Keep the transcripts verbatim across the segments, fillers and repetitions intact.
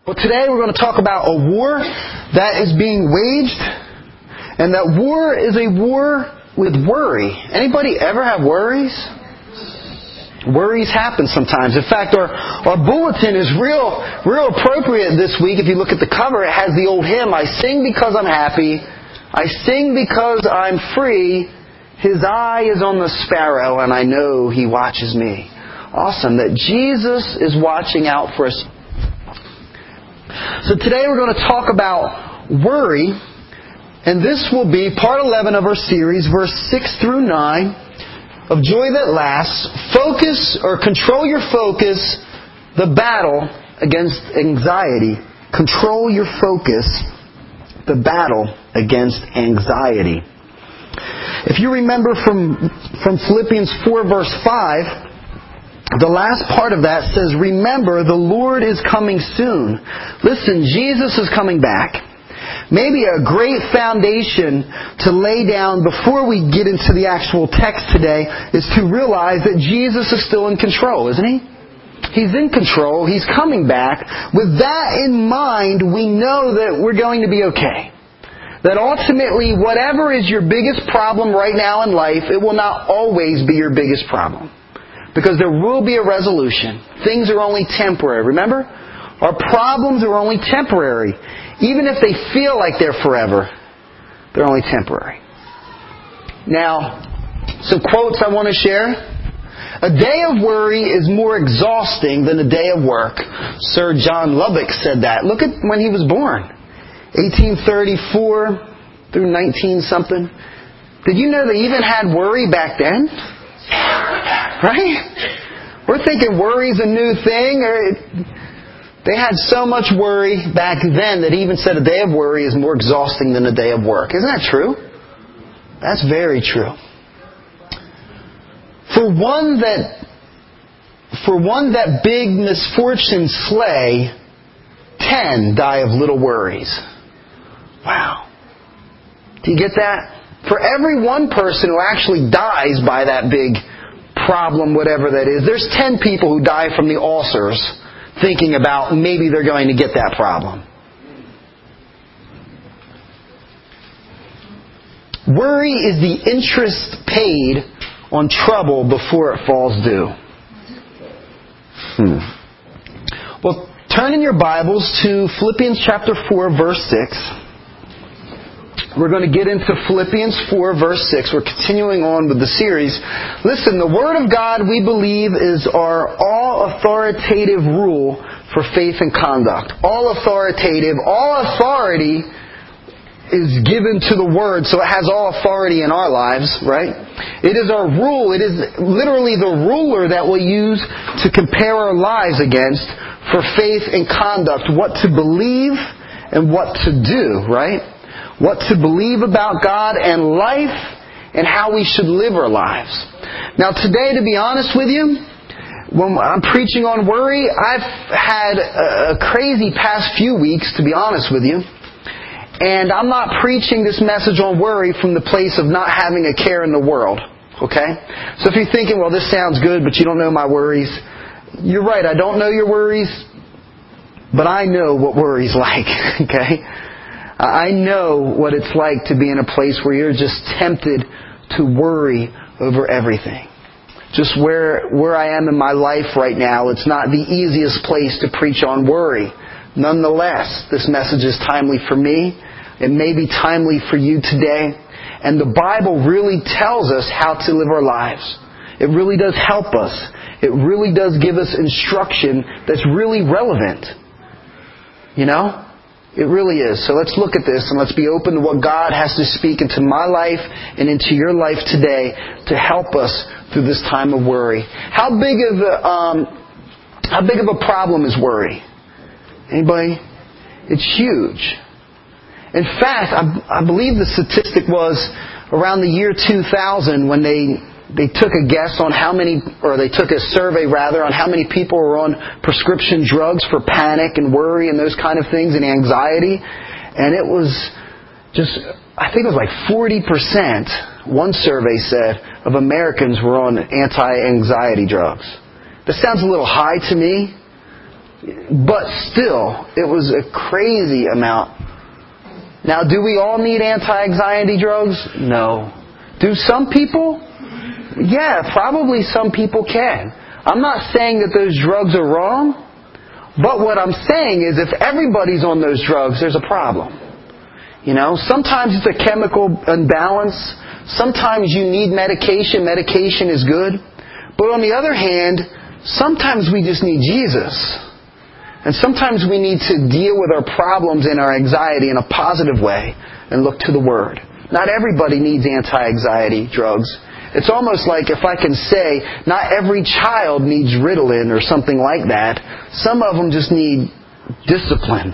Well, today we're going to talk about a war that is being waged, and that war is a war with worry. Anybody ever have worries? Worries happen sometimes. In fact, our, our bulletin is real, real appropriate this week. If you look at the cover, it has the old hymn, I sing because I'm happy, I sing because I'm free, His eye is on the sparrow, and I know He watches me. Awesome, that Jesus is watching out for us. So today we're going to talk about worry, and this will be part eleven of our series, verse six through nine, of Joy That Lasts. Focus, or control your focus, the battle against anxiety. Control your focus, the battle against anxiety. If you remember from, from Philippians four verse five, the last part of that says, remember, the Lord is coming soon. Listen, Jesus is coming back. Maybe a great foundation to lay down before we get into the actual text today is to realize that Jesus is still in control, isn't He? He's in control. He's coming back. With that in mind, we know that we're going to be okay. That ultimately, whatever is your biggest problem right now in life, it will not always be your biggest problem. Because there will be a resolution. Things are only temporary. Remember? Our problems are only temporary. Even if they feel like they're forever, they're only temporary. Now, some quotes I want to share. A day of worry is more exhausting than a day of work. Sir John Lubbock said that. Look at when he was born. eighteen thirty-four through nineteen something. Did you know they even had worry back then? Right? We're thinking worry's a new thing. They had so much worry back then that he even said a day of worry is more exhausting than a day of work. Isn't that true? That's very true. For one that for one that big misfortune slay, ten die of little worries. Wow. Do you get that? For every one person who actually dies by that big problem, whatever that is, there's ten people who die from the ulcers thinking about maybe they're going to get that problem. Worry is the interest paid on trouble before it falls due. Hmm. Well, turn in your Bibles to Philippians chapter four, verse six. We're going to get into Philippians four, verse six. We're continuing on with the series. Listen, the Word of God, we believe, is our all-authoritative rule for faith and conduct. All authoritative, all authority is given to the Word, so it has all authority in our lives, right? It is our rule. It is literally the ruler that we'll use to compare our lives against for faith and conduct, what to believe and what to do, right? What to believe about God and life, and how we should live our lives. Now today, to be honest with you, when I'm preaching on worry, I've had a crazy past few weeks, to be honest with you. And I'm not preaching this message on worry from the place of not having a care in the world. Okay? So if you're thinking, well, this sounds good, but you don't know my worries. You're right, I don't know your worries, but I know what worry's like. Okay? I know what it's like to be in a place where you're just tempted to worry over everything. Just where where I am in my life right now, it's not the easiest place to preach on worry. Nonetheless, this message is timely for me. It may be timely for you today. And the Bible really tells us how to live our lives. It really does help us. It really does give us instruction that's really relevant. You know? It really is. So let's look at this and let's be open to what God has to speak into my life and into your life today to help us through this time of worry. How big of a, um, how big of a problem is worry? Anybody? It's huge. In fact, I, I believe the statistic was around the year two thousand when they They took a guess on how many, or they took a survey rather, on how many people were on prescription drugs for panic and worry and those kind of things and anxiety. And it was just, I think it was like forty percent, one survey said, of Americans were on anti-anxiety drugs. That sounds a little high to me. But still, it was a crazy amount. Now, do we all need anti-anxiety drugs? No. Do some people? Yeah, probably some people can. I'm not saying that those drugs are wrong, but what I'm saying is if everybody's on those drugs, there's a problem. You know, sometimes it's a chemical imbalance. Sometimes you need medication. Medication is good. But on the other hand, sometimes we just need Jesus. And sometimes we need to deal with our problems and our anxiety in a positive way and look to the Word. Not everybody needs anti-anxiety drugs. It's almost like if I can say, not every child needs Ritalin or something like that. Some of them just need discipline.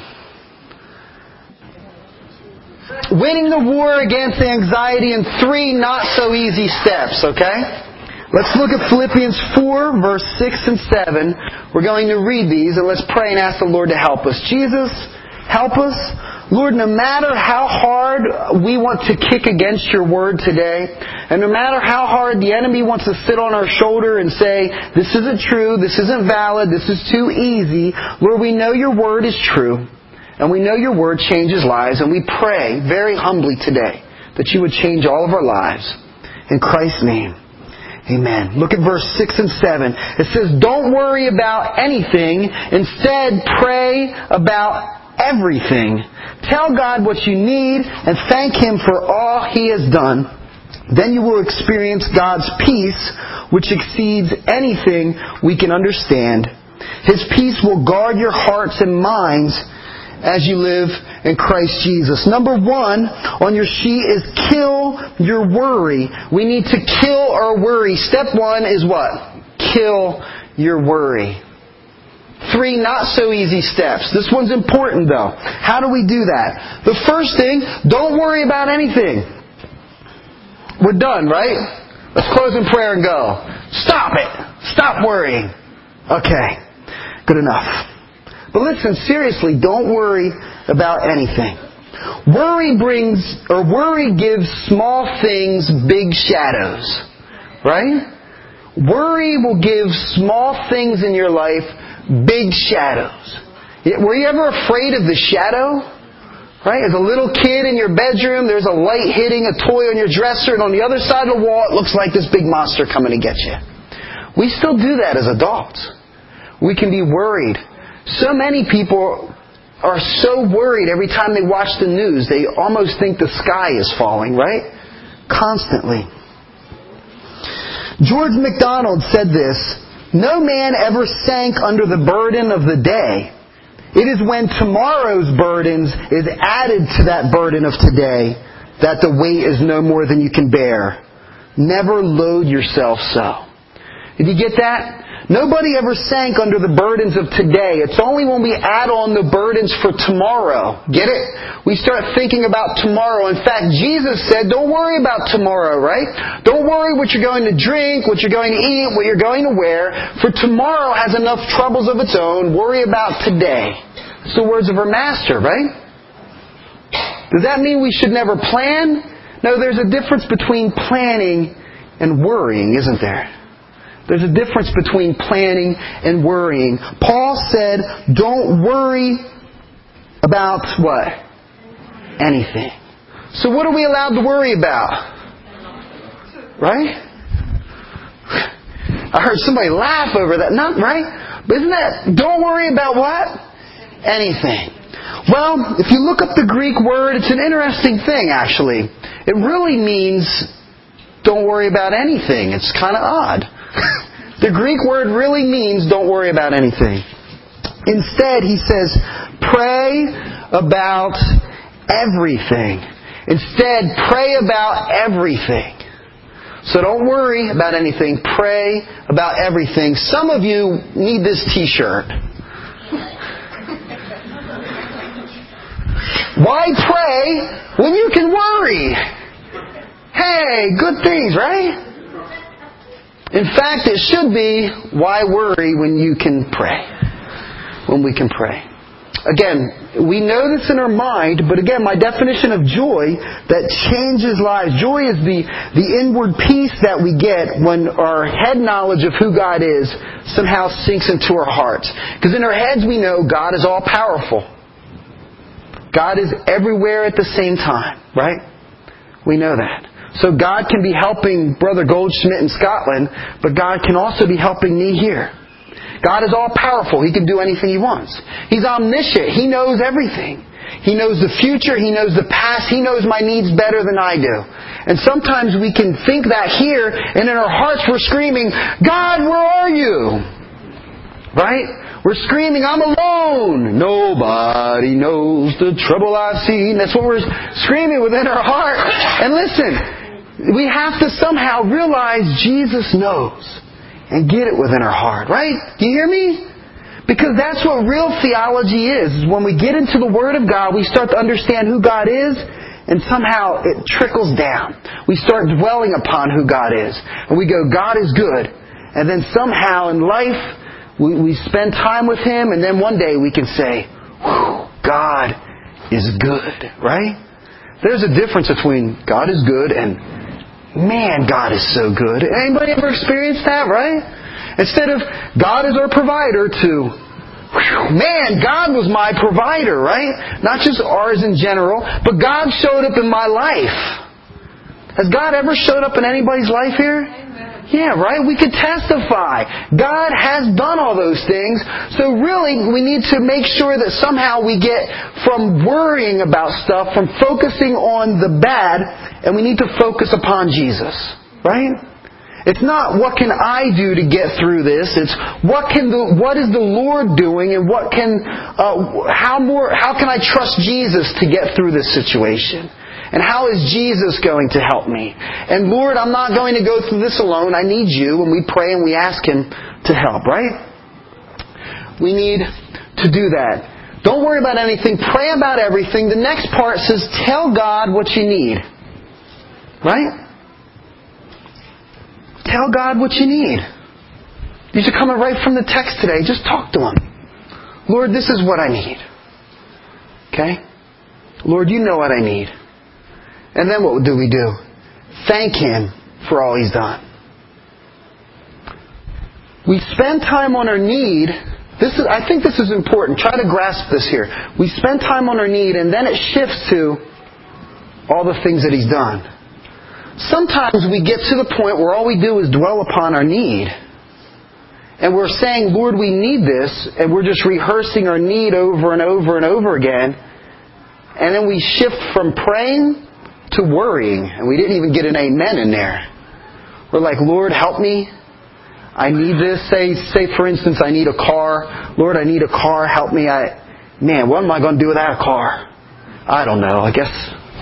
Winning the war against anxiety in three not-so-easy steps, okay? Let's look at Philippians four, verse six and seven. We're going to read these, and let's pray and ask the Lord to help us. Jesus, help us. Lord, no matter how hard we want to kick against your word today, and no matter how hard the enemy wants to sit on our shoulder and say, this isn't true, this isn't valid, this is too easy, Lord, we know your word is true, and we know your word changes lives, and we pray very humbly today that you would change all of our lives. In Christ's name. Amen. Look at verse six and seven. It says, don't worry about anything. Instead, pray about everything. Tell God what you need and thank Him for all He has done. Then you will experience God's peace, which exceeds anything we can understand. His peace will guard your hearts and minds as you live in Christ Jesus. Number one on your sheet is kill your worry. We need to kill our worry. Step one is what? Kill your worry. Three not so easy steps. This one's important though. How do we do that? The first thing, don't worry about anything. We're done, right? Let's close in prayer and go. Stop it. Stop worrying. Okay. Good enough. But listen, seriously, don't worry about anything. Worry brings, or worry gives small things big shadows. Right? Worry will give small things in your life big shadows. Were you ever afraid of the shadow? Right? As a little kid in your bedroom, there's a light hitting a toy on your dresser, and on the other side of the wall, it looks like this big monster coming to get you. We still do that as adults. We can be worried. So many people are so worried every time they watch the news. They almost think the sky is falling, right? Constantly. George MacDonald said this, no man ever sank under the burden of the day. It is when tomorrow's burdens is added to that burden of today that the weight is no more than you can bear. Never load yourself so. Did you get that? Nobody ever sank under the burdens of today. It's only when we add on the burdens for tomorrow. Get it? We start thinking about tomorrow. In fact, Jesus said, don't worry about tomorrow, right? Don't worry what you're going to drink, what you're going to eat, what you're going to wear. For tomorrow has enough troubles of its own. Worry about today. It's the words of our Master, right? Does that mean we should never plan? No, there's a difference between planning and worrying, isn't there? There's a difference between planning and worrying. Paul said, don't worry about what? Anything. So what are we allowed to worry about? Right? I heard somebody laugh over that. Not right? But isn't that, don't worry about what? Anything. Well, if you look up the Greek word, it's an interesting thing actually. It really means don't worry about anything. It's kind of odd. The Greek word really means don't worry about anything. Instead, he says, pray about everything. Instead, pray about everything. So don't worry about anything. Pray about everything. Some of you need this t-shirt. Why pray when you can worry? Hey, good things, right? In fact, it should be, why worry when you can pray? When we can pray. Again, we know this in our mind, but again, my definition of joy that changes lives. Joy is the, the inward peace that we get when our head knowledge of who God is somehow sinks into our hearts. Because in our heads we know God is all powerful. God is everywhere at the same time, right? We know that. So God can be helping Brother Goldschmidt in Scotland, but God can also be helping me here. God is all powerful. He can do anything He wants. He's omniscient. He knows everything. He knows the future. He knows the past. He knows my needs better than I do. And sometimes we can think that here, and in our hearts we're screaming, God, where are you? Right? We're screaming, I'm alone. Nobody knows the trouble I've seen. That's what we're screaming within our heart. And listen, we have to somehow realize Jesus knows. And get it within our heart, right? Do you hear me? Because that's what real theology is. When we get into the Word of God, we start to understand who God is, and somehow it trickles down. We start dwelling upon who God is. And we go, God is good. And then somehow in life, we, we spend time with Him, and then one day we can say, whew, God is good, right? There's a difference between God is good and man, God is so good. Anybody ever experienced that, right? Instead of God is our provider to, man, God was my provider, right? Not just ours in general, but God showed up in my life. Has God ever showed up in anybody's life here? Yeah, right? We could testify. God has done all those things. So really, we need to make sure that somehow we get from worrying about stuff, from focusing on the bad, and we need to focus upon Jesus. Right? It's not what can I do to get through this. It's what can the what is the Lord doing, and what can uh, how more how can I trust Jesus to get through this situation? And how is Jesus going to help me? And Lord, I'm not going to go through this alone. I need You. And we pray and we ask Him to help, right? We need to do that. Don't worry about anything. Pray about everything. The next part says, tell God what you need. Right? Tell God what you need. These are coming right from the text today. Just talk to Him. Lord, this is what I need. Okay? Lord, You know what I need. And then what do we do? Thank Him for all He's done. We spend time on our need. This is, I think this is important. Try to grasp this here. We spend time on our need, and then it shifts to all the things that He's done. Sometimes we get to the point where all we do is dwell upon our need. And we're saying, Lord, we need this, and we're just rehearsing our need over and over and over again. And then we shift from praying to worrying, and we didn't even get an amen in there. We're like, Lord, help me. I need this. Say, say for instance, I need a car. Lord, I need a car. Help me. I, man, what am I going to do without a car? I don't know. I guess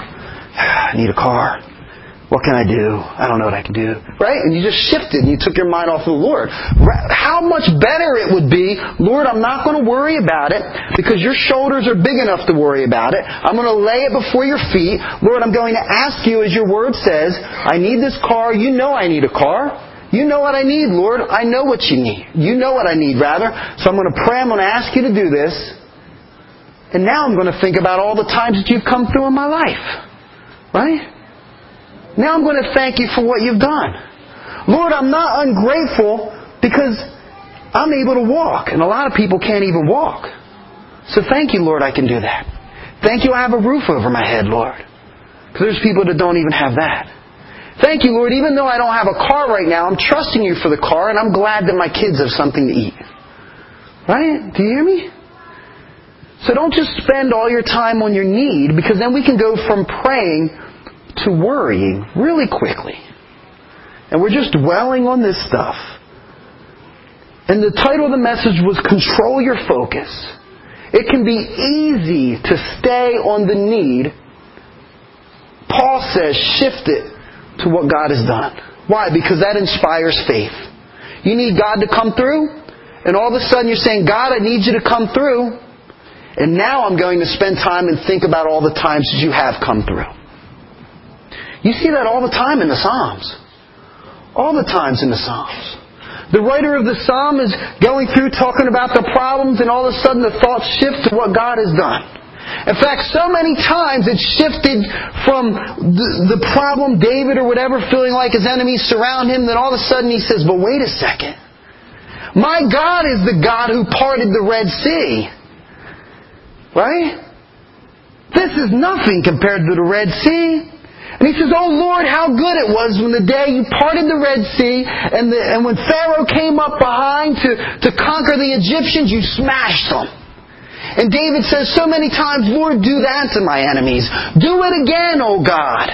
I need a car. What can I do? I don't know what I can do. Right? And you just shifted and you took your mind off of the Lord. How much better it would be, Lord, I'm not going to worry about it because Your shoulders are big enough to worry about it. I'm going to lay it before Your feet. Lord, I'm going to ask You, as Your Word says, I need this car. You know I need a car. You know what I need, Lord. I know what You need. You know what I need, rather. So I'm going to pray. I'm going to ask You to do this. And now I'm going to think about all the times that You've come through in my life. Right? Now I'm going to thank You for what You've done. Lord, I'm not ungrateful because I'm able to walk. And a lot of people can't even walk. So thank You, Lord, I can do that. Thank You, I have a roof over my head, Lord. Because there's people that don't even have that. Thank You, Lord, even though I don't have a car right now, I'm trusting You for the car, and I'm glad that my kids have something to eat. Right? Do you hear me? So don't just spend all your time on your need, because then we can go from praying to worrying really quickly. And we're just dwelling on this stuff. And the title of the message was Control Your Focus. It can be easy to stay on the need. Paul says shift it to what God has done. Why? Because that inspires faith. You need God to come through, and all of a sudden you're saying, God, I need You to come through. And now I'm going to spend time and think about all the times that You have come through. You see that all the time in the Psalms. All the times in the Psalms. The writer of the psalm is going through talking about the problems, and all of a sudden the thoughts shift to what God has done. In fact, so many times it shifted from the, the problem, David or whatever, feeling like his enemies surround him, then all of a sudden he says, but wait a second. My God is the God who parted the Red Sea. Right? This is nothing compared to the Red Sea. And he says, oh Lord, how good it was when the day you parted the Red Sea, and, the, and when Pharaoh came up behind to, to conquer the Egyptians, you smashed them. And David says so many times, Lord, do that to my enemies. Do it again, oh God.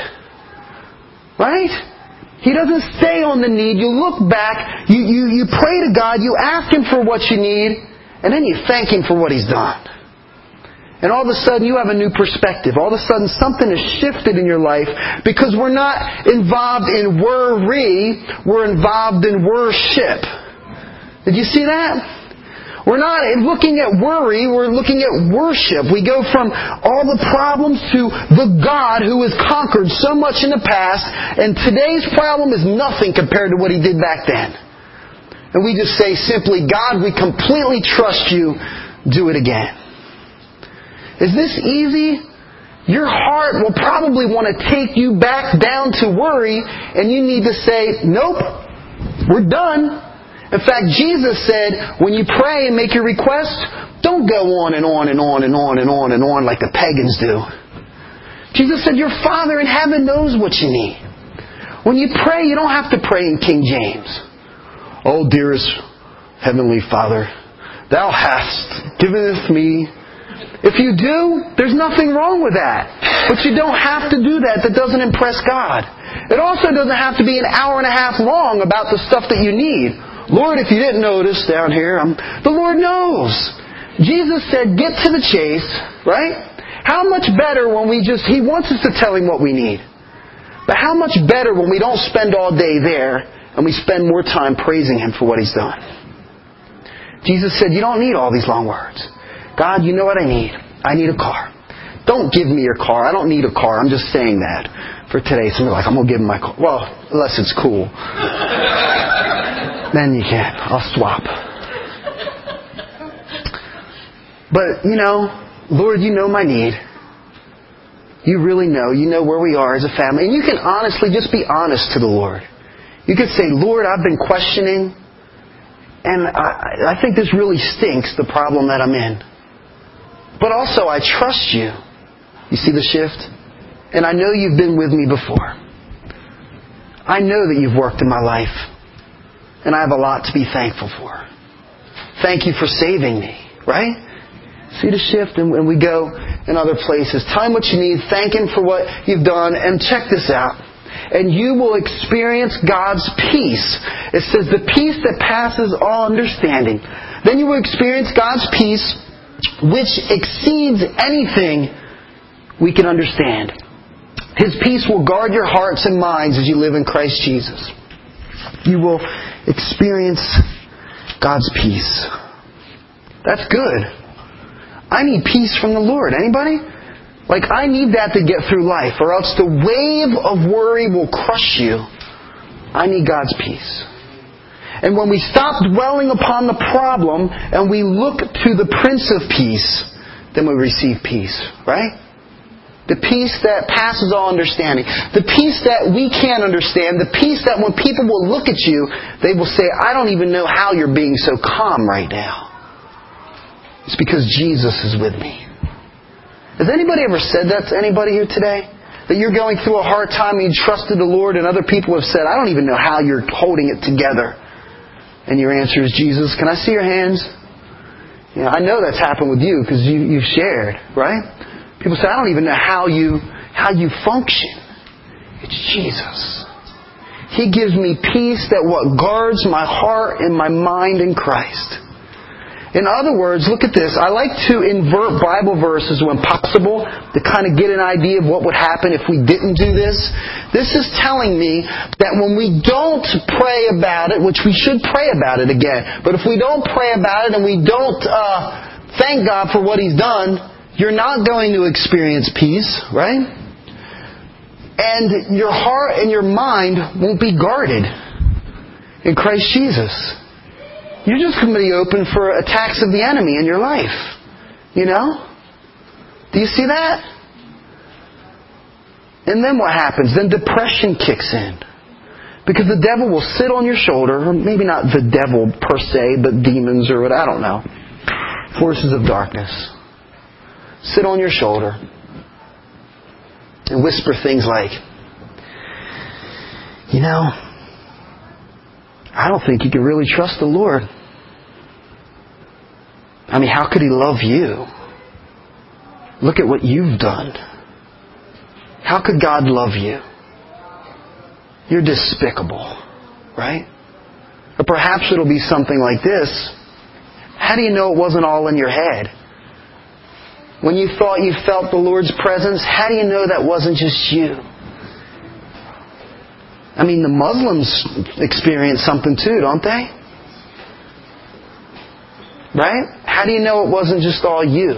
Right? He doesn't stay on the need. You look back, you, you, you pray to God, you ask Him for what you need, and then you thank Him for what He's done. And all of a sudden you have a new perspective. All of a sudden something has shifted in your life, because we're not involved in worry, we're involved in worship. Did you see that? We're not looking at worry, we're looking at worship. We go from all the problems to the God who has conquered so much in the past, and today's problem is nothing compared to what He did back then. And we just say simply, God, we completely trust You. Do it again. Is this easy? Your heart will probably want to take you back down to worry, and you need to say, nope, we're done. In fact, Jesus said, when you pray and make your request, don't go on and on and on and on and on and on like the pagans do. Jesus said, your Father in heaven knows what you need. When you pray, you don't have to pray in King James. Oh, dearest Heavenly Father, Thou hast given me. If you do, there's nothing wrong with that. But you don't have to do that. That doesn't impress God. It also doesn't have to be an hour and a half long about the stuff that you need. Lord, if you didn't notice down here, I'm, the Lord knows. Jesus said, get to the chase, right? How much better when we just, He wants us to tell Him what we need. But how much better when we don't spend all day there and we spend more time praising Him for what He's done. Jesus said, you don't need all these long words. God, you know what I need. I need a car. Don't give me your car. I don't need a car. I'm just saying that for today. Somebody's like, I'm going to give him my car. Well, unless it's cool. Then you can. I'll swap. But, you know, Lord, you know my need. You really know. You know where we are as a family. And you can honestly just be honest to the Lord. You could say, Lord, I've been questioning, and I, I think this really stinks, the problem that I'm in. But also, I trust You. You see the shift? And I know You've been with me before. I know that You've worked in my life. And I have a lot to be thankful for. Thank You for saving me. Right? See the shift? And when we go in other places, tell Him what you need, thank Him for what You've done, and check this out. And you will experience God's peace. It says, the peace that passes all understanding. Then you will experience God's peace, which exceeds anything we can understand. His peace will guard your hearts and minds as you live in Christ Jesus. You will experience God's peace. That's good. I need peace from the Lord. Anybody? Like, I need that to get through life, or else the wave of worry will crush you. I need God's peace. And when we stop dwelling upon the problem and we look to the Prince of Peace, then we receive peace. Right? The peace that passes all understanding. The peace that we can't understand. The peace that when people will look at you, they will say, I don't even know how you're being so calm right now. It's because Jesus is with me. Has anybody ever said that to anybody here today? That you're going through a hard time and you trusted the Lord, and other people have said, I don't even know how you're holding it together. And your answer is, Jesus, can I see your hands? You know, I know that's happened with you because you, you've shared, right? People say, I don't even know how you how you function. It's Jesus. He gives me peace that what guards my heart and my mind in Christ. In other words, look at this. I like to invert Bible verses when possible to kind of get an idea of what would happen if we didn't do this. This is telling me that when we don't pray about it, which we should pray about it again, but if we don't pray about it and we don't uh, thank God for what He's done, you're not going to experience peace, right? And your heart and your mind won't be guarded in Christ Jesus. you're just going to be open for attacks of the enemy in your life. You know? Do you see that? And then what happens? Then depression kicks in. Because the devil will sit on your shoulder, or maybe not the devil per se, but demons or what, I don't know. Forces of darkness. Sit on your shoulder and whisper things like, you know, I don't think you can really trust the Lord. I mean, how could He love you? Look at what you've done. How could God love you? You're despicable, right? Or perhaps it'll be something like this. How do you know it wasn't all in your head? When you thought you felt the Lord's presence, how do you know that wasn't just you? I mean, the Muslims experience something too, don't they? Right? How do you know it wasn't just all you?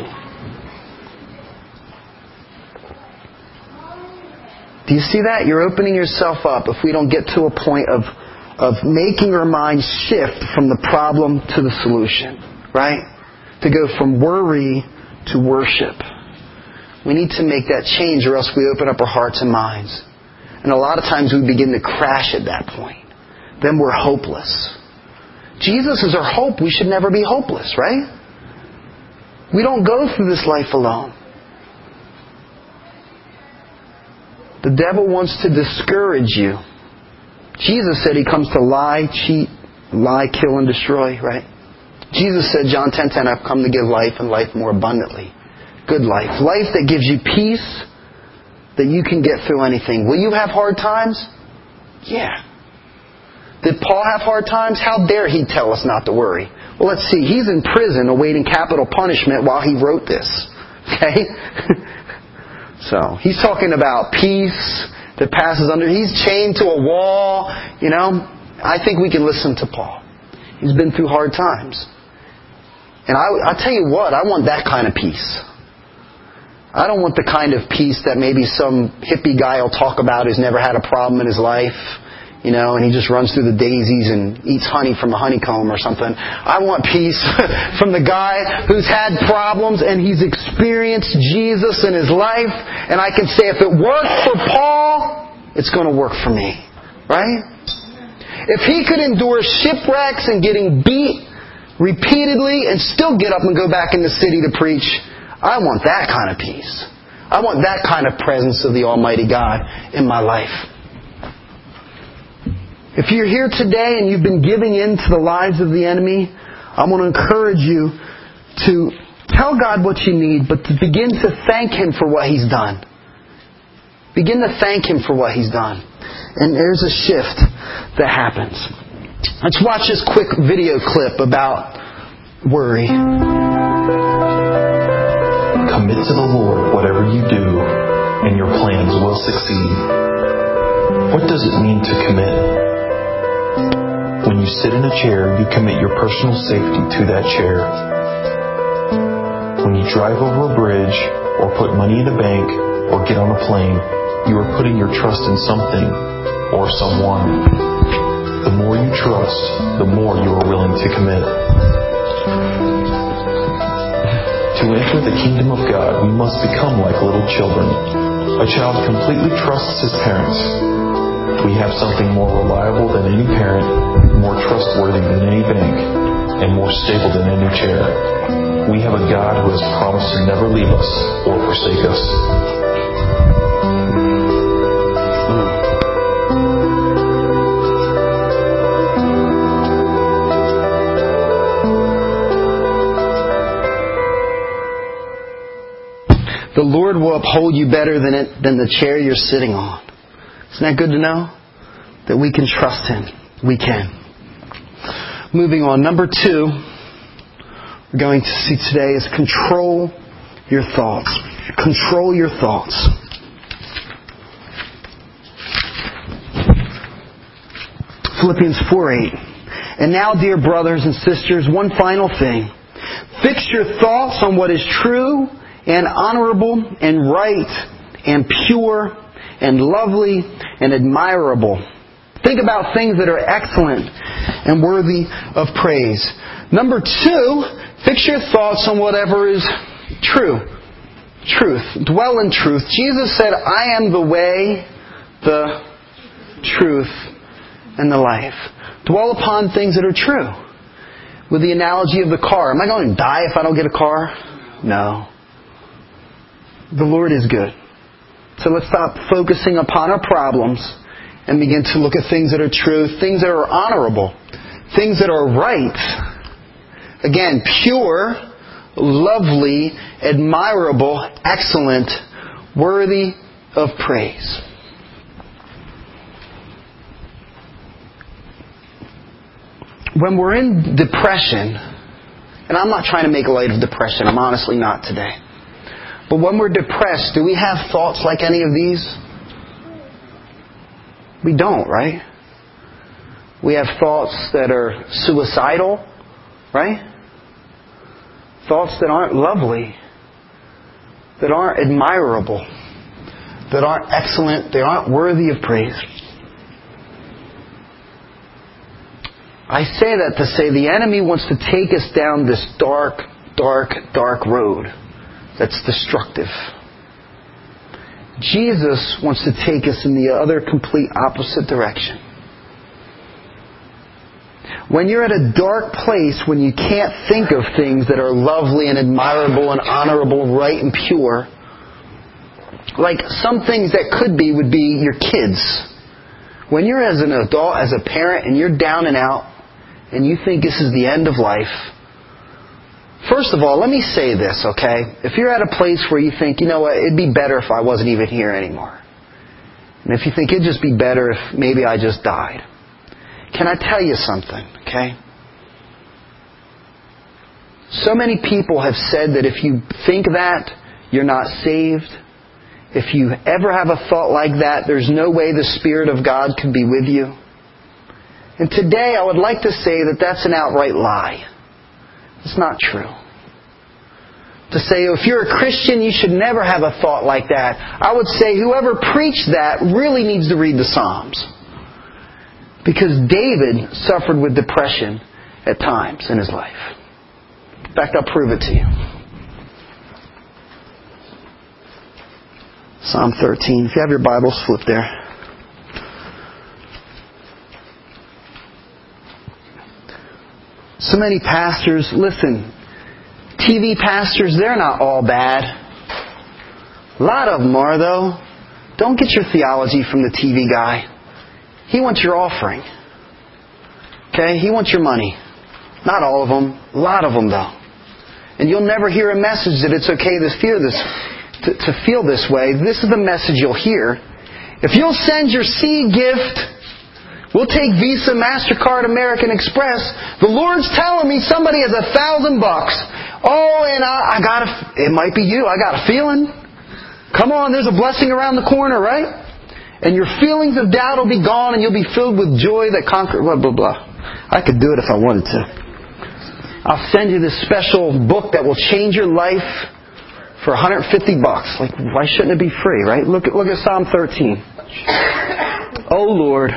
Do you see that? You're opening yourself up if we don't get to a point of, of making our minds shift from the problem to the solution. Right? To go from worry to worship. We need to make that change, or else we open up our hearts and minds. And a lot of times we begin to crash at that point. Then we're hopeless. Jesus is our hope. We should never be hopeless, right? We don't go through this life alone. The devil wants to discourage you. Jesus said He comes to lie, cheat, lie, kill, and destroy, right? Jesus said, John ten ten, I've come to give life and life more abundantly. Good life. Life that gives you peace, that you can get through anything. Will you have hard times? Yeah. Did Paul have hard times? How dare he tell us not to worry? Well, let's see. He's in prison awaiting capital punishment while he wrote this. Okay? So, he's talking about peace that passes under. He's chained to a wall. You know, I think we can listen to Paul. He's been through hard times. And I, I'll tell you what, I want that kind of peace. I don't want the kind of peace that maybe some hippie guy will talk about who's never had a problem in his life. You know, and he just runs through the daisies and eats honey from a honeycomb or something. I want peace from the guy who's had problems and he's experienced Jesus in his life. And I can say, if it worked for Paul, it's going to work for me. Right? If he could endure shipwrecks and getting beat repeatedly and still get up and go back in the city to preach, I want that kind of peace. I want that kind of presence of the Almighty God in my life. If you're here today and you've been giving in to the lies of the enemy, I want to encourage you to tell God what you need, but to begin to thank Him for what He's done. Begin to thank Him for what He's done. And there's a shift that happens. Let's watch this quick video clip about worry. Commit to the Lord whatever you do, and your plans will succeed. What does it mean to commit? When you sit in a chair, you commit your personal safety to that chair. When you drive over a bridge, or put money in a bank, or get on a plane, you are putting your trust in something or someone. The more you trust, the more you are willing to commit. To enter the kingdom of God, we must become like little children. A child completely trusts his parents. We have something more reliable than any parent, more trustworthy than any bank, and more stable than any chair. We have a God who has promised to never leave us or forsake us. The Lord will uphold you better than it, than the chair you're sitting on. Isn't that good to know? That we can trust Him. We can. Moving on. Number two, we're going to see today is control your thoughts. Control your thoughts. Philippians four eight. And now, dear brothers and sisters, one final thing. Fix your thoughts on what is true and honorable and right and pure and lovely and admirable. Think about things that are excellent and worthy of praise. Number two, fix your thoughts on whatever is true. Truth. Dwell in truth. Jesus said, I am the way, the truth, and the life. Dwell upon things that are true. With the analogy of the car. Am I going to die if I don't get a car? No. The Lord is good. So let's stop focusing upon our problems and begin to look at things that are true, things that are honorable, things that are right. Again, pure, lovely, admirable, excellent, worthy of praise. When we're in depression, and I'm not trying to make light of depression, I'm honestly not today. But when we're depressed, do we have thoughts like any of these? We don't, right? We have thoughts that are suicidal, right? Thoughts that aren't lovely, that aren't admirable, that aren't excellent, they aren't worthy of praise. I say that to say the enemy wants to take us down this dark, dark, dark road that's destructive. Jesus wants to take us in the other complete opposite direction. When you're at a dark place, when you can't think of things that are lovely and admirable and honorable, right and pure, like some things that could be would be your kids. When you're as an adult, as a parent, and you're down and out, and you think this is the end of life, first of all, let me say this, okay? If you're at a place where you think, you know what, it'd be better if I wasn't even here anymore. And if you think it'd just be better if maybe I just died. Can I tell you something, okay? So many people have said that if you think that, you're not saved. If you ever have a thought like that, there's no way the Spirit of God could be with you. And today I would like to say that that's an outright lie. It's not true. To say, if you're a Christian, you should never have a thought like that. I would say whoever preached that really needs to read the Psalms. Because David suffered with depression at times in his life. In fact, I'll prove it to you. Psalm thirteen. If you have your Bibles, flip there. So many pastors, listen, T V pastors, they're not all bad. A lot of them are, though. Don't get your theology from the T V guy. He wants your offering. Okay? He wants your money. Not all of them. A lot of them, though. And you'll never hear a message that it's okay to feel this, to, to feel this way. This is the message you'll hear. If you'll send your seed gift, we'll take Visa, MasterCard, American Express. The Lord's telling me somebody has a thousand bucks. Oh, and I, I got a, it might be you. I got a feeling. Come on, there's a blessing around the corner, right? And your feelings of doubt will be gone and you'll be filled with joy that conquers, blah, blah, blah. I could do it if I wanted to. I'll send you this special book that will change your life for one hundred fifty bucks. Like, why shouldn't it be free, right? Look at, look at Psalm thirteen. Oh, Lord,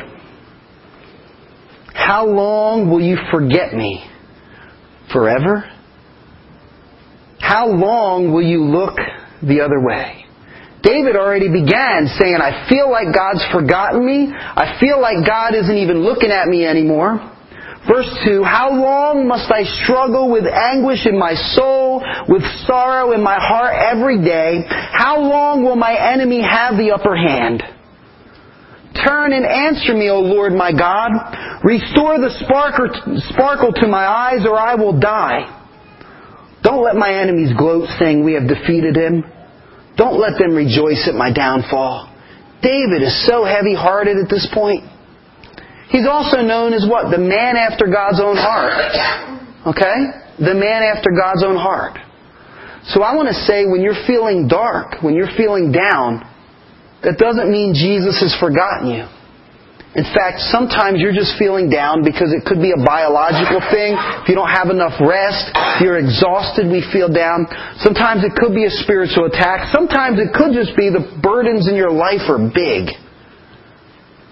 how long will you forget me? Forever? How long will you look the other way? David already began saying, I feel like God's forgotten me. I feel like God isn't even looking at me anymore. Verse two, how long must I struggle with anguish in my soul, with sorrow in my heart every day? How long will my enemy have the upper hand? Turn and answer me, O Lord my God. Restore the sparkle to my eyes, or I will die. Don't let my enemies gloat, saying we have defeated him. Don't let them rejoice at my downfall. David is so heavy-hearted at this point. He's also known as what? The man after God's own heart. Okay? The man after God's own heart. So I want to say, when you're feeling dark, when you're feeling down, that doesn't mean Jesus has forgotten you. In fact, sometimes you're just feeling down because it could be a biological thing. If you don't have enough rest, if you're exhausted, we feel down. Sometimes it could be a spiritual attack. Sometimes it could just be the burdens in your life are big.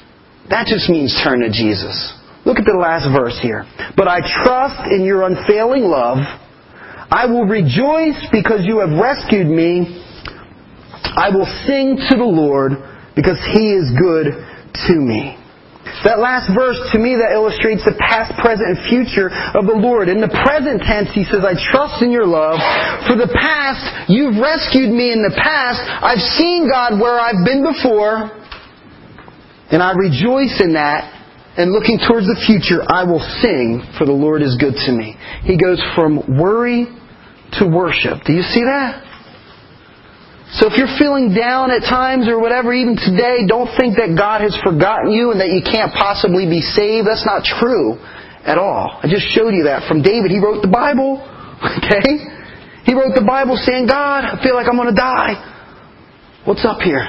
That just means turn to Jesus. Look at the last verse here. But I trust in your unfailing love. I will rejoice because you have rescued me. I will sing to the Lord because He is good to me. That last verse, to me, that illustrates the past, present, and future of the Lord. In the present tense, He says, I trust in your love. For the past, you've rescued me in the past. I've seen God where I've been before. And I rejoice in that. And looking towards the future, I will sing, for the Lord is good to me. He goes from worry to worship. Do you see that? So if you're feeling down at times or whatever, even today, don't think that God has forgotten you and that you can't possibly be saved. That's not true at all. I just showed you that from David. He wrote the Bible. Okay? He wrote the Bible saying, God, I feel like I'm going to die. What's up here?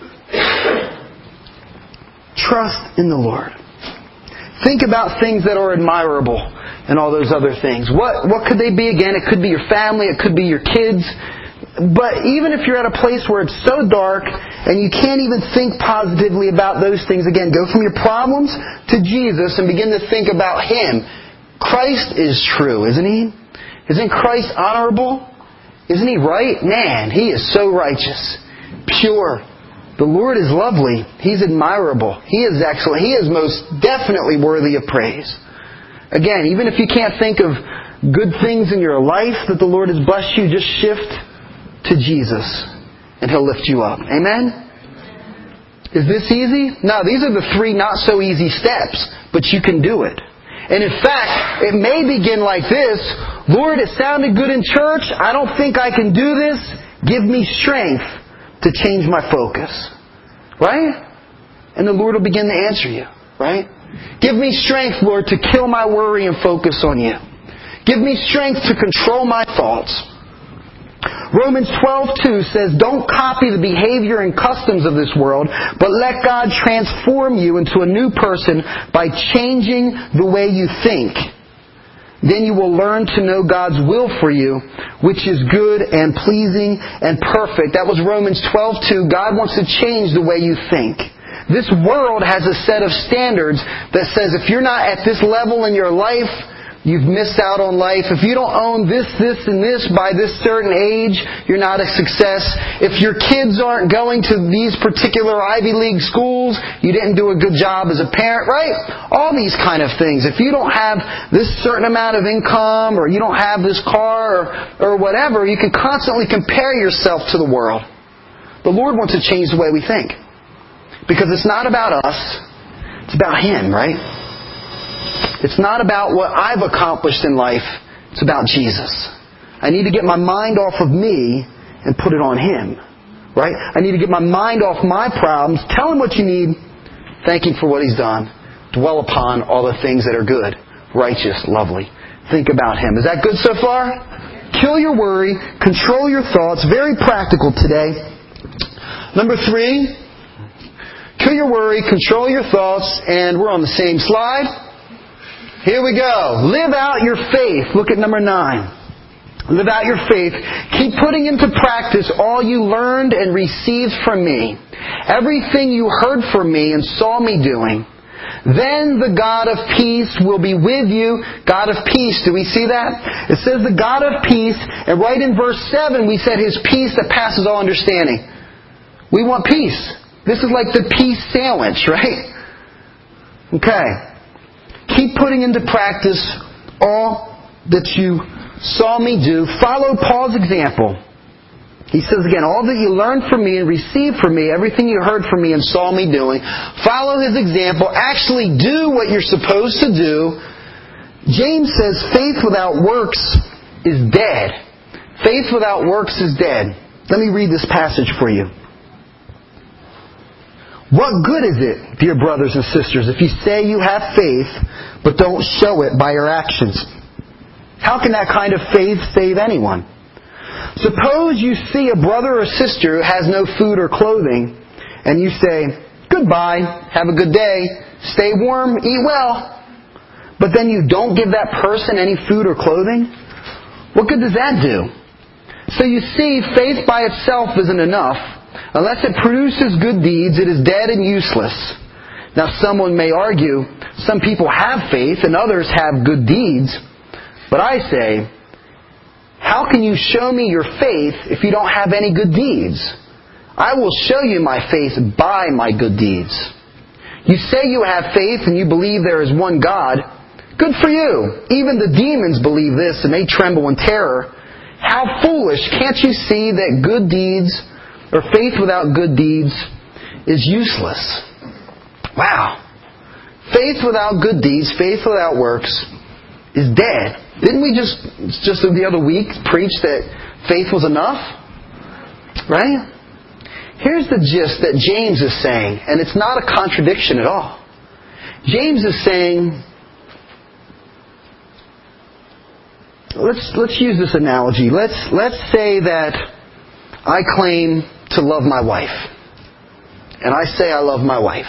Trust in the Lord. Think about things that are admirable and all those other things. What what could they be again? It could be your family. It could be your kids. But even if you're at a place where it's so dark and you can't even think positively about those things, again, go from your problems to Jesus and begin to think about Him. Christ is true, isn't He? Isn't Christ honorable? Isn't He right? Man, He is so righteous, pure. The Lord is lovely. He's admirable. He is excellent. He is most definitely worthy of praise. Again, even if you can't think of good things in your life that the Lord has blessed you, just shift to Jesus and He'll lift you up. Amen? Is this easy? No, these are the three not so easy steps, but you can do it. And in fact, it may begin like this. Lord, it sounded good in church. I don't think I can do this. Give me strength to change my focus. Right? And the Lord will begin to answer you. Right? Give me strength, Lord, to kill my worry and focus on You. Give me strength to control my thoughts. Romans twelve two says, don't copy the behavior and customs of this world, but let God transform you into a new person by changing the way you think. Then you will learn to know God's will for you, which is good and pleasing and perfect. That was Romans twelve two. God wants to change the way you think. This world has a set of standards that says if you're not at this level in your life, you've missed out on life. If you don't own this, this, and this by this certain age, you're not a success. If your kids aren't going to these particular Ivy League schools, you didn't do a good job as a parent, right? All these kind of things. If you don't have this certain amount of income, or you don't have this car, or, or whatever, you can constantly compare yourself to the world. The Lord wants to change the way we think. Because it's not about us, it's about Him, right? It's not about what I've accomplished in life. It's about Jesus. I need to get my mind off of me and put it on Him. Right? I need to get my mind off my problems. Tell Him what you need. Thank Him for what He's done. Dwell upon all the things that are good, righteous, lovely. Think about Him. Is that good so far? Kill your worry. Control your thoughts. Very practical today. Number three. Kill your worry. Control your thoughts. And we're on the same slide. Here we go. Live out your faith. Look at number nine. Live out your faith. Keep putting into practice all you learned and received from me. Everything you heard from me and saw me doing. Then the God of peace will be with you. God of peace. Do we see that? It says the God of peace. And right in verse seven we said His peace that passes all understanding. We want peace. This is like the peace sandwich, right? Okay. Keep putting into practice all that you saw me do. Follow Paul's example. He says again, all that you learned from me and received from me, everything you heard from me and saw me doing, follow His example. Actually do what you're supposed to do. James says faith without works is dead. Faith without works is dead. Let me read this passage for you. What good is it, dear brothers and sisters, if you say you have faith, but don't show it by your actions? How can that kind of faith save anyone? Suppose you see a brother or sister who has no food or clothing, and you say, goodbye, have a good day, stay warm, eat well. But then you don't give that person any food or clothing? What good does that do? So you see, faith by itself isn't enough. Unless it produces good deeds, it is dead and useless. Now someone may argue, some people have faith and others have good deeds. But I say, how can you show me your faith if you don't have any good deeds? I will show you my faith by my good deeds. You say you have faith and you believe there is one God. Good for you. Even the demons believe this and they tremble in terror. How foolish. Can't you see that good deeds, or faith without good deeds, is useless? Wow. Faith without good deeds, faith without works, is dead. Didn't we just, just the other week, preach that faith was enough? Right? Here's the gist that James is saying, and it's not a contradiction at all. James is saying, let's let's use this analogy. Let's let's say that I claim to love my wife. And I say I love my wife.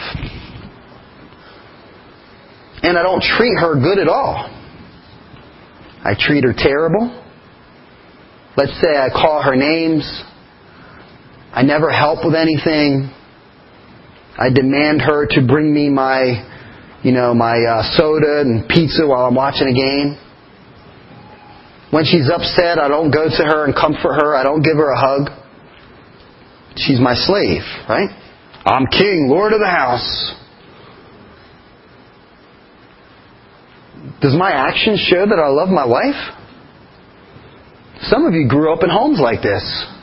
And I don't treat her good at all. I treat her terrible. Let's say I call her names. I never help with anything. I demand her to bring me my, you know, my uh, soda and pizza while I'm watching a game. When she's upset, I don't go to her and comfort her. I don't give her a hug. She's my slave, right? I'm king, lord of the house. Does my actions show that I love my wife? Some of you grew up in homes like this.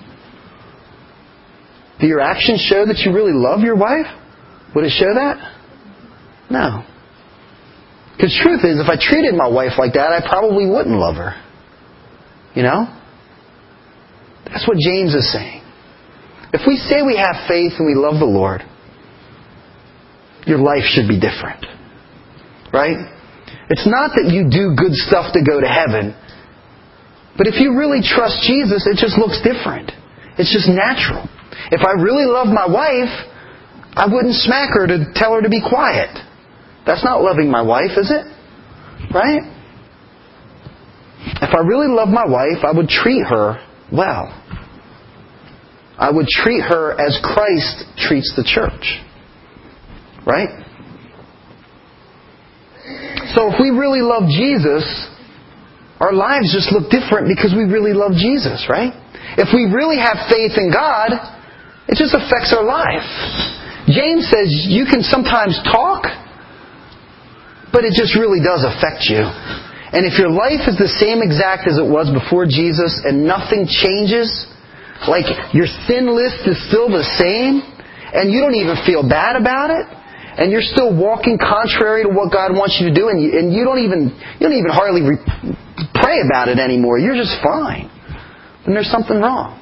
Do your actions show that you really love your wife? Would it show that? No. Because the truth is, if I treated my wife like that, I probably wouldn't love her. You know? That's what James is saying. If we say we have faith and we love the Lord, your life should be different. Right? It's not that you do good stuff to go to heaven. But if you really trust Jesus, it just looks different. It's just natural. If I really love my wife, I wouldn't smack her to tell her to be quiet. That's not loving my wife, is it? Right? If I really love my wife, I would treat her well. I would treat her as Christ treats the church. Right? So if we really love Jesus, our lives just look different because we really love Jesus, right? If we really have faith in God, it just affects our life. James says you can sometimes talk, but it just really does affect you. And if your life is the same exact as it was before Jesus and nothing changes, like your sin list is still the same, and you don't even feel bad about it, and you're still walking contrary to what God wants you to do, and you, and you don't even you don't even hardly re- pray about it anymore. You're just fine. Then there's something wrong.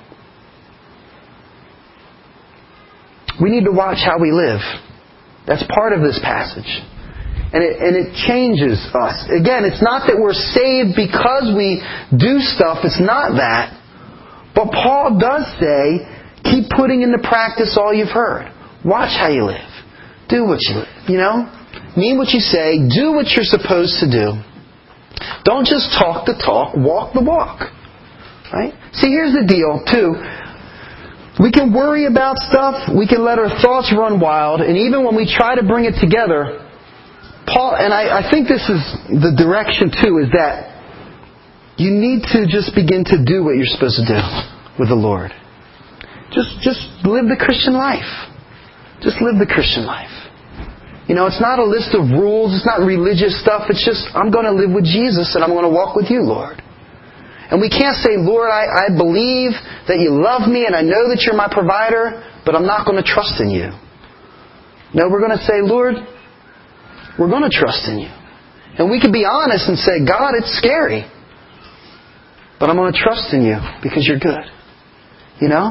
We need to watch how we live. That's part of this passage. And it, and it changes us. Again, it's not that we're saved because we do stuff. It's not that. But Paul does say, keep putting into practice all you've heard. Watch how you live. Do what you live. You know? Mean what you say. Do what you're supposed to do. Don't just talk the talk. Walk the walk. Right? See, here's the deal, too. We can worry about stuff. We can let our thoughts run wild. And even when we try to bring it together, Paul, and I, I think this is the direction too, is that you need to just begin to do what you're supposed to do with the Lord. Just, just live the Christian life. Just live the Christian life. You know, it's not a list of rules. It's not religious stuff. It's just, I'm going to live with Jesus and I'm going to walk with you, Lord. And we can't say, Lord, I, I believe that you love me and I know that you're my provider, but I'm not going to trust in you. No, we're going to say, Lord, we're going to trust in you. And we can be honest and say, God, it's scary. But I'm going to trust in you because you're good. You know?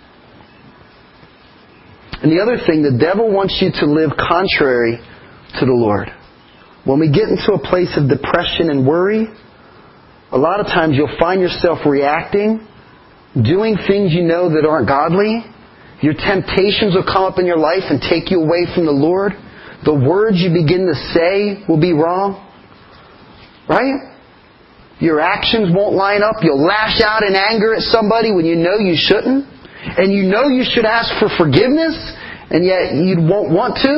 And the other thing, the devil wants you to live contrary to the Lord. When we get into a place of depression and worry, a lot of times you'll find yourself reacting, doing things you know that aren't godly. Your temptations will come up in your life and take you away from the Lord. The words you begin to say will be wrong. Right? Your actions won't line up. You'll lash out in anger at somebody when you know you shouldn't. And you know you should ask for forgiveness, and yet you won't want to.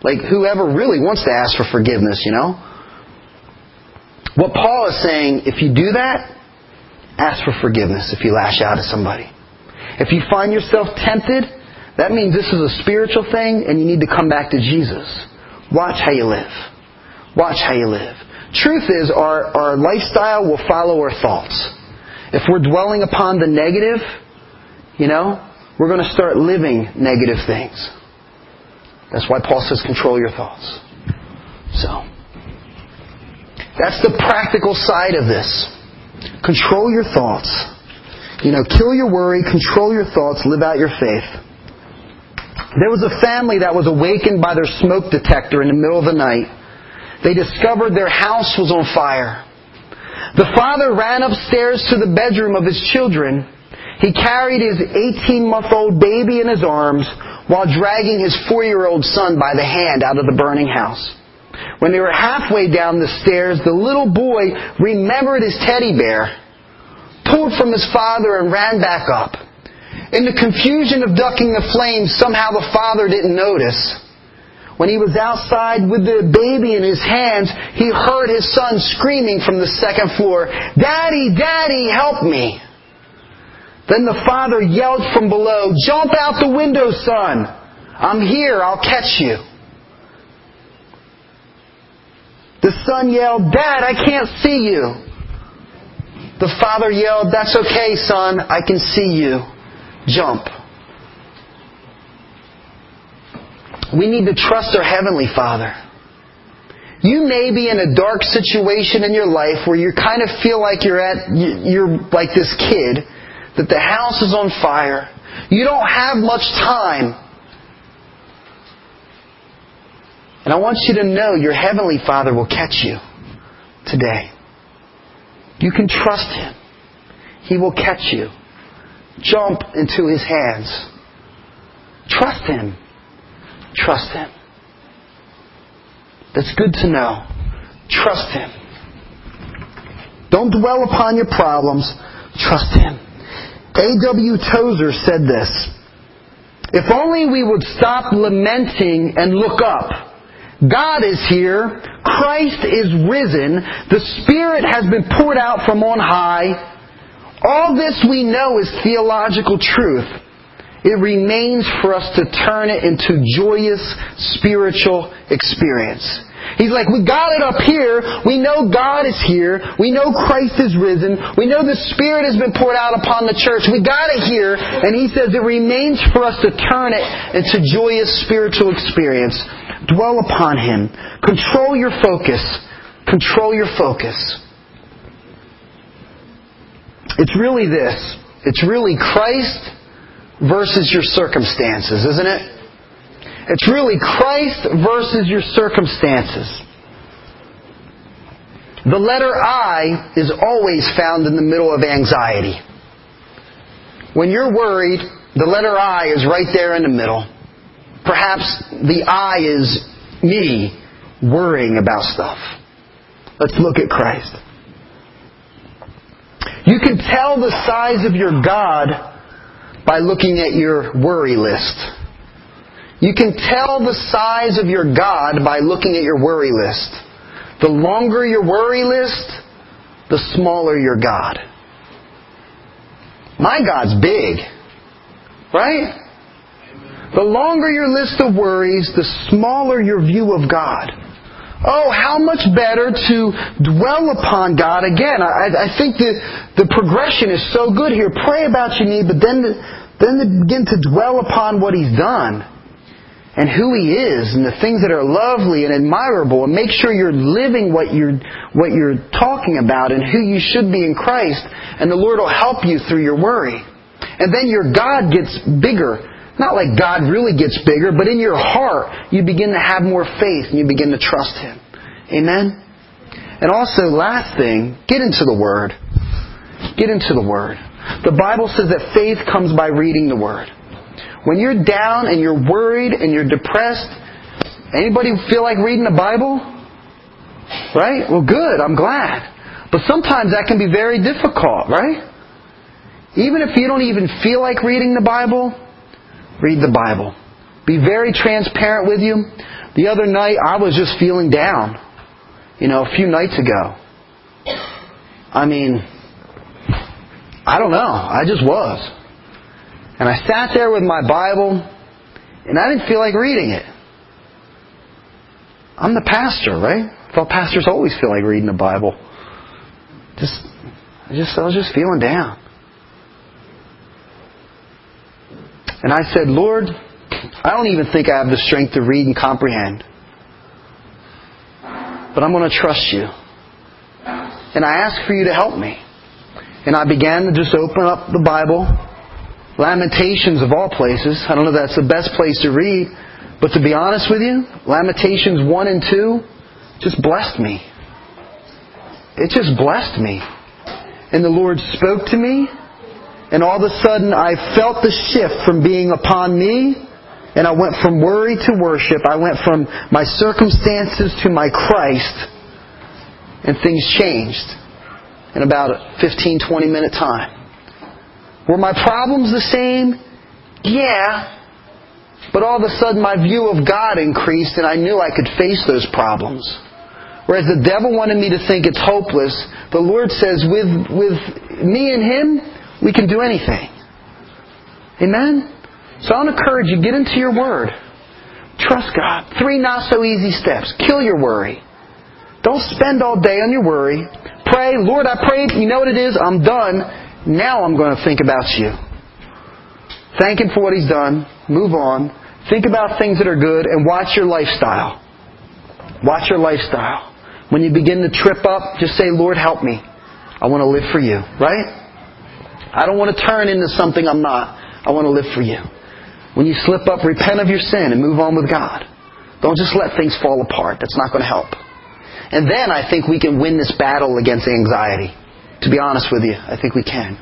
Like whoever really wants to ask for forgiveness, you know? What Paul is saying, if you do that, ask for forgiveness if you lash out at somebody. If you find yourself tempted, that means this is a spiritual thing and you need to come back to Jesus. Watch how you live. Watch how you live. Truth is, our, our lifestyle will follow our thoughts. If we're dwelling upon the negative, you know, we're going to start living negative things. That's why Paul says control your thoughts. So, that's the practical side of this. Control your thoughts. You know, kill your worry, control your thoughts, live out your faith. There was a family that was awakened by their smoke detector in the middle of the night. They discovered their house was on fire. The father ran upstairs to the bedroom of his children. He carried his eighteen-month-old baby in his arms while dragging his four-year-old son by the hand out of the burning house. When they were halfway down the stairs, the little boy remembered his teddy bear, pulled from his father, and ran back up. In the confusion of ducking the flames, somehow the father didn't notice. When he was outside with the baby in his hands, he heard his son screaming from the second floor, "Daddy, Daddy, help me!" Then the father yelled from below, "Jump out the window, son! I'm here, I'll catch you." The son yelled, "Dad, I can't see you." The father yelled, "That's okay, son, I can see you. Jump." We need to trust our Heavenly Father. You may be in a dark situation in your life where you kind of feel like you're at, you're like this kid, that the house is on fire. You don't have much time. And I want you to know your Heavenly Father will catch you today. You can trust Him. He will catch you. Jump into His hands. Trust Him. Trust Him. That's good to know. Trust Him. Don't dwell upon your problems. Trust Him. A W Tozer said this: "If only we would stop lamenting and look up. God is here. Christ is risen. The Spirit has been poured out from on high. All this we know is theological truth. It remains for us to turn it into joyous spiritual experience." He's like, we got it up here. We know God is here. We know Christ is risen. We know the Spirit has been poured out upon the church. We got it here. And he says it remains for us to turn it into joyous spiritual experience. Dwell upon Him. Control your focus. Control your focus. It's really this. It's really Christ versus your circumstances, isn't it? It's really Christ versus your circumstances. The letter I is always found in the middle of anxiety. When you're worried, the letter I is right there in the middle. Perhaps the I is me worrying about stuff. Let's look at Christ. You can tell the size of your God by looking at your worry list. You can tell the size of your God by looking at your worry list. The longer your worry list, the smaller your God. My God's big. Right? The longer your list of worries, the smaller your view of God. Oh, how much better to dwell upon God. Again, I, I think the, the progression is so good here. Pray about your need, but then, then begin to dwell upon what He's done and who He is and the things that are lovely and admirable, and make sure you're living what you're, what you're talking about and who you should be in Christ, and the Lord will help you through your worry. And then your God gets bigger. Not like God really gets bigger, but in your heart, you begin to have more faith and you begin to trust Him. Amen? And also, last thing, get into the Word. Get into the Word. The Bible says that faith comes by reading the Word. When you're down and you're worried and you're depressed, anybody feel like reading the Bible? Right? Well, good. I'm glad. But sometimes that can be very difficult, right? Even if you don't even feel like reading the Bible, read the Bible. be very transparent with you. The other night, I was just feeling down. You know, a few nights ago. I mean, I don't know. I just was. And I sat there with my Bible, and I didn't feel like reading it. I'm the pastor, right? I thought pastors always feel like reading the Bible. Just, I just, I was just feeling down. And I said, Lord, I don't even think I have the strength to read and comprehend. But I'm going to trust you. And I ask for you to help me. And I began to just open up the Bible. Lamentations of all places. I don't know if that's the best place to read. But to be honest with you, Lamentations one and two just blessed me. It just blessed me. And the Lord spoke to me. And all of a sudden I felt the shift from being upon me. And I went from worry to worship. I went from my circumstances to my Christ. And things changed in about a fifteen, twenty minute time. Were my problems the same? Yeah. But all of a sudden my view of God increased and I knew I could face those problems. Whereas the devil wanted me to think it's hopeless, the Lord says with, with me and Him, we can do anything. Amen? So I'll encourage you, get into your Word. Trust God. Three not so easy steps. Kill your worry. Don't spend all day on your worry. Pray, Lord, I prayed. You know what it is? I'm done. Now I'm going to think about you. Thank Him for what He's done. Move on. Think about things that are good and watch your lifestyle. Watch your lifestyle. When you begin to trip up, just say, Lord, help me. I want to live for you. Right? I don't want to turn into something I'm not. I want to live for you. When you slip up, repent of your sin and move on with God. Don't just let things fall apart. That's not going to help. And then I think we can win this battle against anxiety. To be honest with you, I think we can.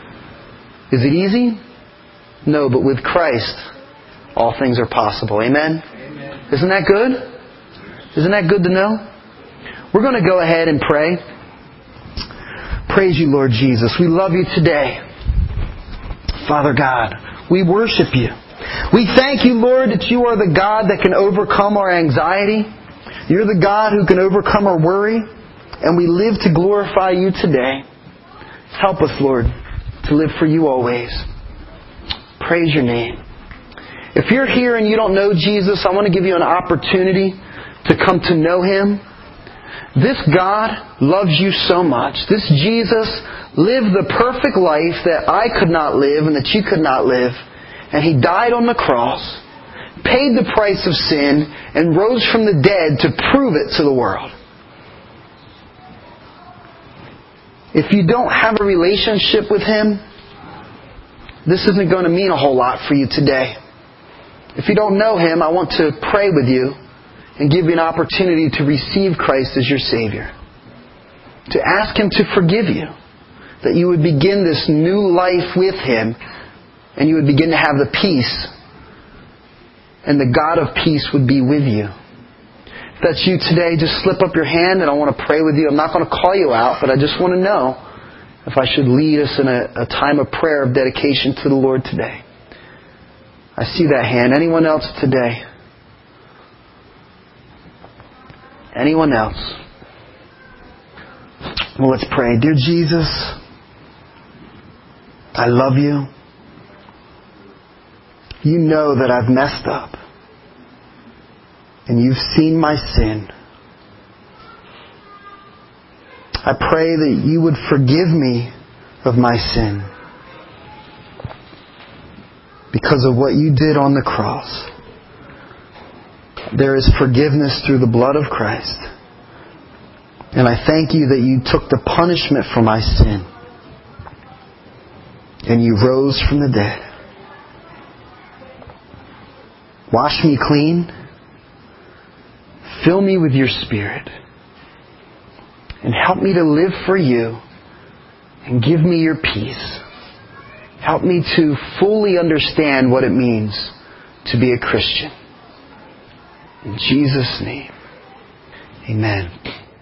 Is it easy? No, but with Christ, all things are possible. Amen? Amen. Isn't that good? Isn't that good to know? We're going to go ahead and pray. Praise you, Lord Jesus. We love you today. Father God, we worship you. We thank you, Lord, that you are the God that can overcome our anxiety. You're the God who can overcome our worry. And we live to glorify you today. Help us, Lord, to live for you always. Praise your name. If you're here and you don't know Jesus, I want to give you an opportunity to come to know Him. This God loves you so much. This Jesus lived the perfect life that I could not live and that you could not live. And He died on the cross, paid the price of sin, and rose from the dead to prove it to the world. If you don't have a relationship with Him, this isn't going to mean a whole lot for you today. If you don't know Him, I want to pray with you and give you an opportunity to receive Christ as your Savior. To ask Him to forgive you. That you would begin this new life with Him and you would begin to have the peace. And the God of peace would be with you. If that's you today, just slip up your hand and I want to pray with you. I'm not going to call you out, but I just want to know if I should lead us in a, a time of prayer of dedication to the Lord today. I see that hand. Anyone else today? Anyone else? Well, let's pray. Dear Jesus, I love you. You know that I've messed up. And you've seen my sin. I pray that you would forgive me of my sin. Because of what you did on the cross. There is forgiveness through the blood of Christ. And I thank you that you took the punishment for my sin. And you rose from the dead. Wash me clean. Fill me with your Spirit. And help me to live for you. And give me your peace. Help me to fully understand what it means to be a Christian. In Jesus' name. Amen.